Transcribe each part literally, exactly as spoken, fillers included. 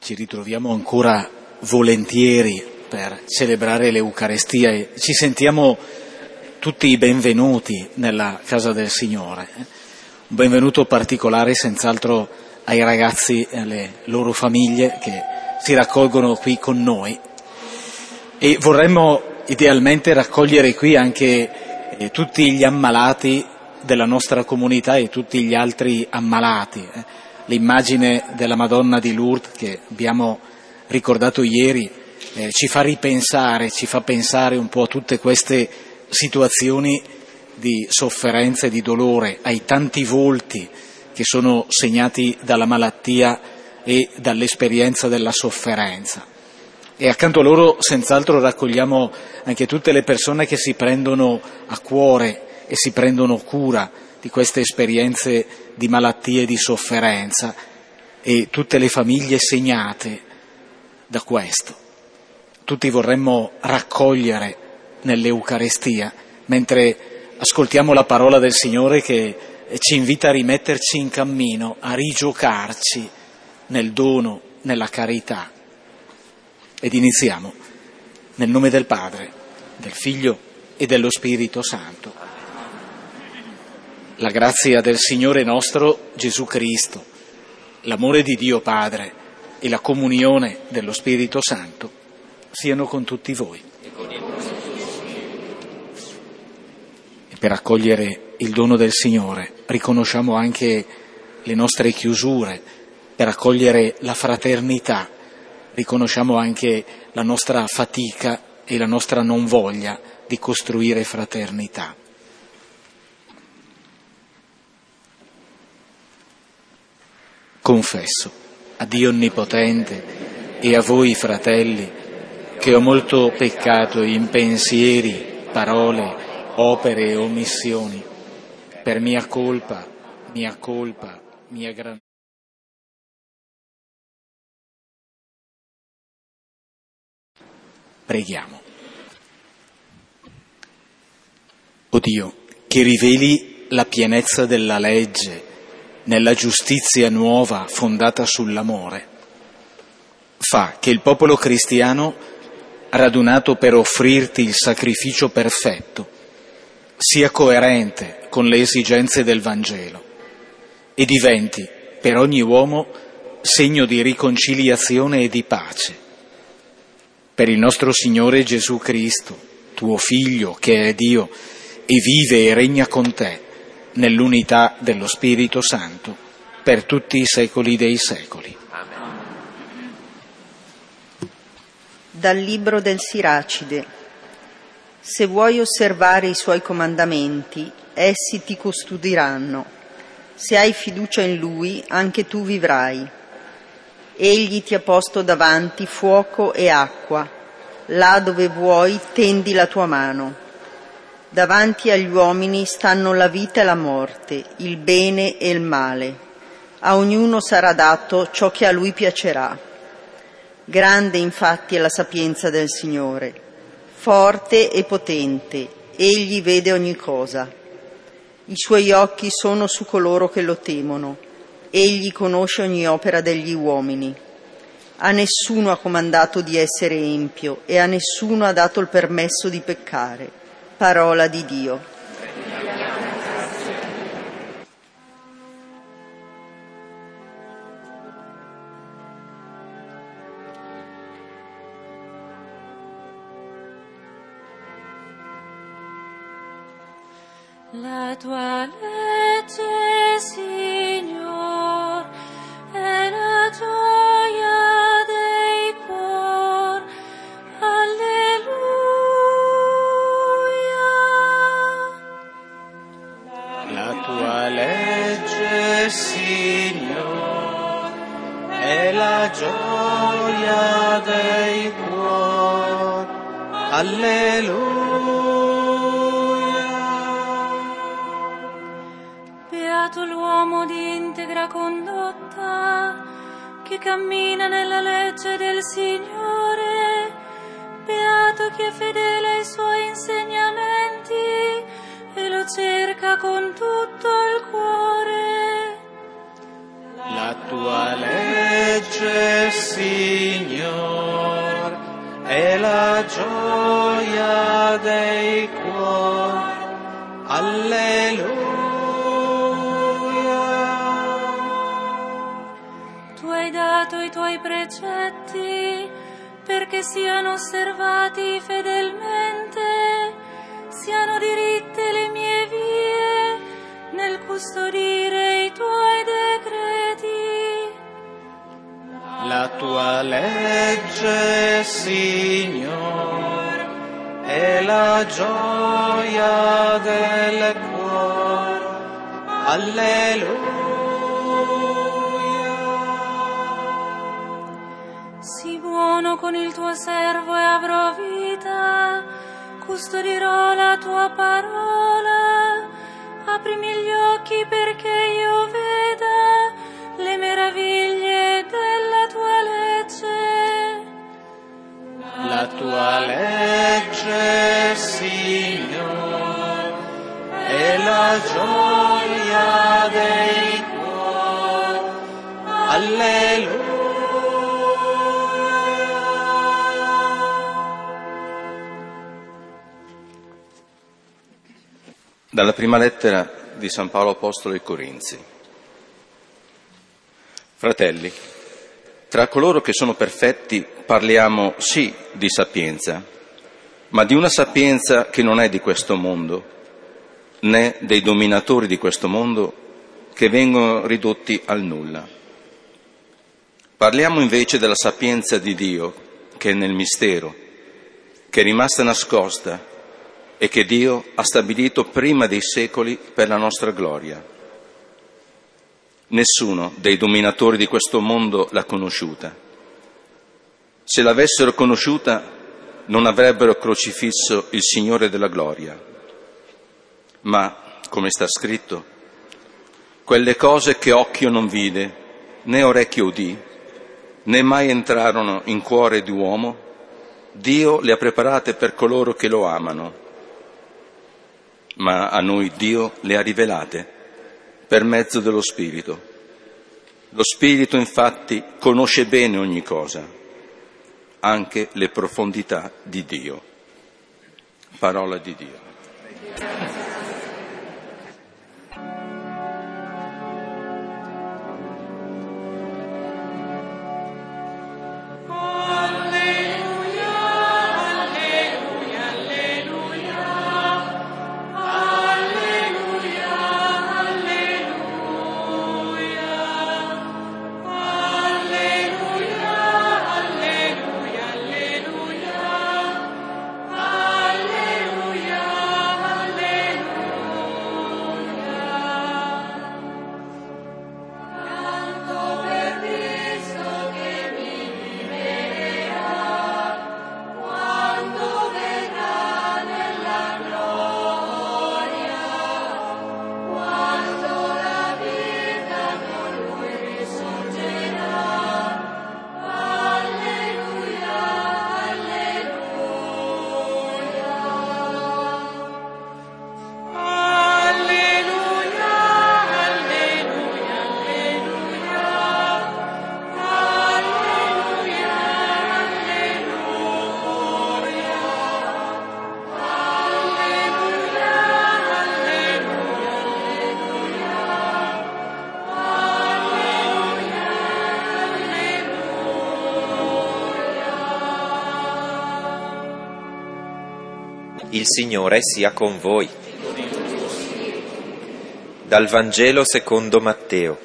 ci ritroviamo ancora volentieri per celebrare l'Eucarestia e ci sentiamo tutti i benvenuti nella casa del Signore. Un benvenuto particolare senz'altro ai ragazzi e alle loro famiglie che si raccolgono qui con noi e vorremmo idealmente raccogliere qui anche eh, tutti gli ammalati della nostra comunità e tutti gli altri ammalati. Eh. L'immagine della Madonna di Lourdes che abbiamo ricordato ieri eh, ci fa ripensare, ci fa pensare un po' a tutte queste situazioni di sofferenza e di dolore, ai tanti volti che sono segnati dalla malattia e dall'esperienza della sofferenza. E accanto a loro senz'altro raccogliamo anche tutte le persone che si prendono a cuore e si prendono cura di queste esperienze di malattia e di sofferenza e tutte le famiglie segnate da questo. Tutti vorremmo raccogliere nell'Eucarestia, mentre ascoltiamo la parola del Signore che ci invita a rimetterci in cammino, a rigiocarci nel dono, nella carità. Ed iniziamo nel nome del Padre, del Figlio e dello Spirito Santo. La grazia del Signore nostro Gesù Cristo, l'amore di Dio Padre e la comunione dello Spirito Santo siano con tutti voi. E per accogliere il dono del Signore riconosciamo anche le nostre chiusure, per accogliere la fraternità riconosciamo anche la nostra fatica e la nostra non voglia di costruire fraternità. Confesso a Dio Onnipotente e a voi, fratelli, che ho molto peccato in pensieri, parole, opere e omissioni, per mia colpa, mia colpa, mia gran... Preghiamo. O Dio, che riveli la pienezza della legge nella giustizia nuova fondata sull'amore, fa che il popolo cristiano, radunato per offrirti il sacrificio perfetto, sia coerente con le esigenze del Vangelo e diventi per ogni uomo segno di riconciliazione e di pace. Per il nostro Signore Gesù Cristo, tuo Figlio, che è Dio e vive e regna con te nell'unità dello Spirito Santo per tutti i secoli dei secoli. Dal libro del Siracide. Se vuoi osservare i suoi comandamenti, essi ti custodiranno. Se hai fiducia in Lui, anche tu vivrai. Egli ti ha posto davanti fuoco e acqua. Là dove vuoi tendi la tua mano. Davanti agli uomini stanno la vita e la morte, il bene e il male. A ognuno sarà dato ciò che a lui piacerà. Grande infatti è la sapienza del Signore, forte e potente, egli vede ogni cosa. I suoi occhi sono su coloro che lo temono, egli conosce ogni opera degli uomini. A nessuno ha comandato di essere empio e a nessuno ha dato il permesso di peccare. Parola di Dio. La tua legge, Signor, è la gioia dei cuor. Alleluia. La tua legge, Signor, è la gioia dei cuor. Alleluia. Beato l'uomo di integra condotta, che cammina nella legge del Signore. Beato chi è fedele ai suoi insegnamenti e lo cerca con tutto il cuore. La La tua legge, Signor, è la gioia dei cuori. Alleluia. Tu hai dato i tuoi precetti perché siano osservati fedelmente, siano diritte le mie vie nel custodire i tuoi decreti. La tua legge, Signor, è la gioia del cuore. Alleluia. Sii buono con il tuo servo e avrò vita, custodirò la tua parola. Aprimi gli occhi perché io veda le meraviglie della tua legge. La tua legge, Signor, è la gioia dei cuori. Alleluia. Dalla prima lettera di San Paolo Apostolo ai Corinzi. Fratelli, tra coloro che sono perfetti parliamo sì di sapienza, ma di una sapienza che non è di questo mondo, né dei dominatori di questo mondo che vengono ridotti al nulla. Parliamo invece della sapienza di Dio che è nel mistero, che è rimasta nascosta e che Dio ha stabilito prima dei secoli per la nostra gloria. Nessuno dei dominatori di questo mondo l'ha conosciuta. Se l'avessero conosciuta, non avrebbero crocifisso il Signore della gloria. Ma, come sta scritto, quelle cose che occhio non vide, né orecchio udì, né mai entrarono in cuore di uomo, Dio le ha preparate per coloro che lo amano. Ma a noi Dio le ha rivelate per mezzo dello Spirito. Lo Spirito infatti conosce bene ogni cosa, anche le profondità di Dio. Parola di Dio. Il Signore sia con voi. Dal Vangelo secondo Matteo.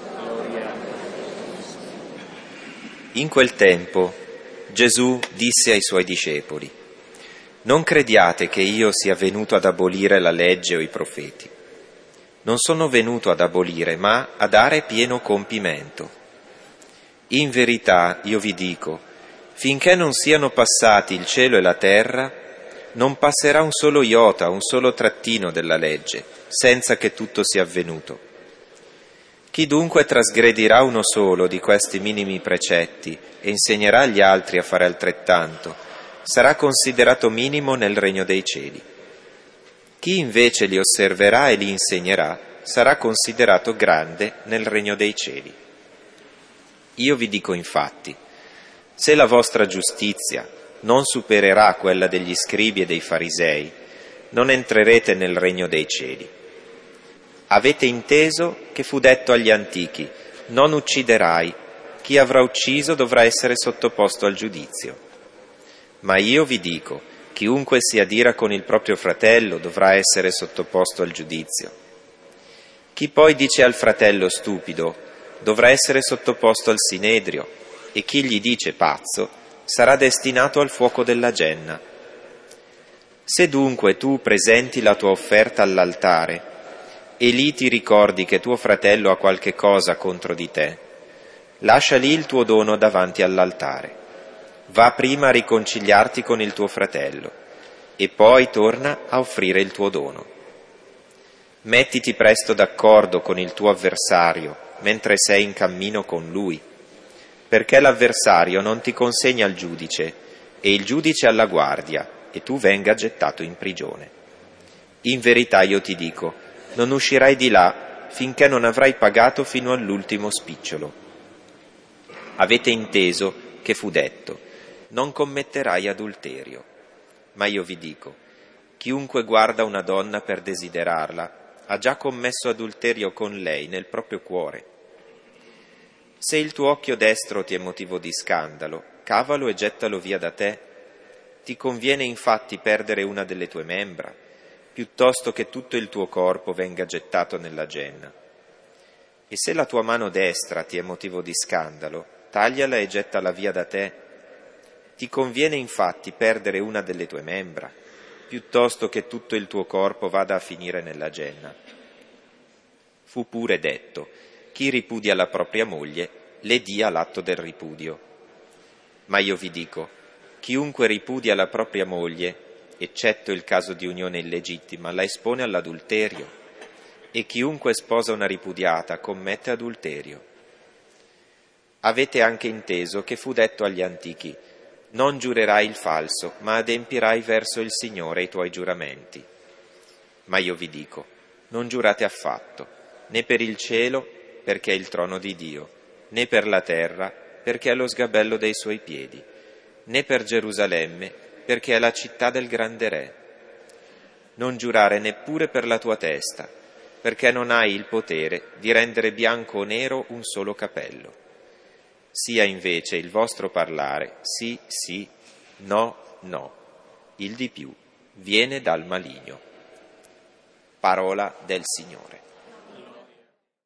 In quel tempo Gesù disse ai suoi discepoli: «Non crediate che io sia venuto ad abolire la legge o i profeti. Non sono venuto ad abolire, ma a dare pieno compimento. In verità io vi dico, finché non siano passati il cielo e la terra, non passerà un solo iota, un solo trattino della legge, senza che tutto sia avvenuto. Chi dunque trasgredirà uno solo di questi minimi precetti e insegnerà agli altri a fare altrettanto, sarà considerato minimo nel regno dei cieli. Chi invece li osserverà e li insegnerà, sarà considerato grande nel regno dei cieli. Io vi dico infatti, se la vostra giustizia non supererà quella degli scribi e dei farisei, non entrerete nel regno dei cieli. Avete inteso che fu detto agli antichi, non ucciderai, chi avrà ucciso dovrà essere sottoposto al giudizio. Ma io vi dico, chiunque si adira con il proprio fratello dovrà essere sottoposto al giudizio. Chi poi dice al fratello stupido dovrà essere sottoposto al sinedrio, e chi gli dice pazzo sarà destinato al fuoco della genna. Se dunque tu presenti la tua offerta all'altare e lì ti ricordi che tuo fratello ha qualche cosa contro di te, lascia lì il tuo dono davanti all'altare. Va prima a riconciliarti con il tuo fratello e poi torna a offrire il tuo dono. Mettiti presto d'accordo con il tuo avversario mentre sei in cammino con lui, perché l'avversario non ti consegna al giudice e il giudice alla guardia e tu venga gettato in prigione. In verità io ti dico, non uscirai di là finché non avrai pagato fino all'ultimo spicciolo. Avete inteso che fu detto, non commetterai adulterio. Ma io vi dico, chiunque guarda una donna per desiderarla ha già commesso adulterio con lei nel proprio cuore. Se il tuo occhio destro ti è motivo di scandalo, cavalo e gettalo via da te. Ti conviene infatti perdere una delle tue membra, piuttosto che tutto il tuo corpo venga gettato nella genna. E se la tua mano destra ti è motivo di scandalo, tagliala e gettala via da te. Ti conviene infatti perdere una delle tue membra, piuttosto che tutto il tuo corpo vada a finire nella genna. Fu pure detto, chi ripudia la propria moglie, le dia l'atto del ripudio. Ma io vi dico, chiunque ripudia la propria moglie, eccetto il caso di unione illegittima, la espone all'adulterio, e chiunque sposa una ripudiata commette adulterio. Avete anche inteso che fu detto agli antichi, non giurerai il falso, ma adempirai verso il Signore i tuoi giuramenti. Ma io vi dico, non giurate affatto, né per il cielo, perché è il trono di Dio, né per la terra, perché è lo sgabello dei suoi piedi, né per Gerusalemme, perché è la città del grande Re. Non giurare neppure per la tua testa, perché non hai il potere di rendere bianco o nero un solo capello. Sia invece il vostro parlare sì, sì, no, no. Il di più viene dal maligno. Parola del Signore.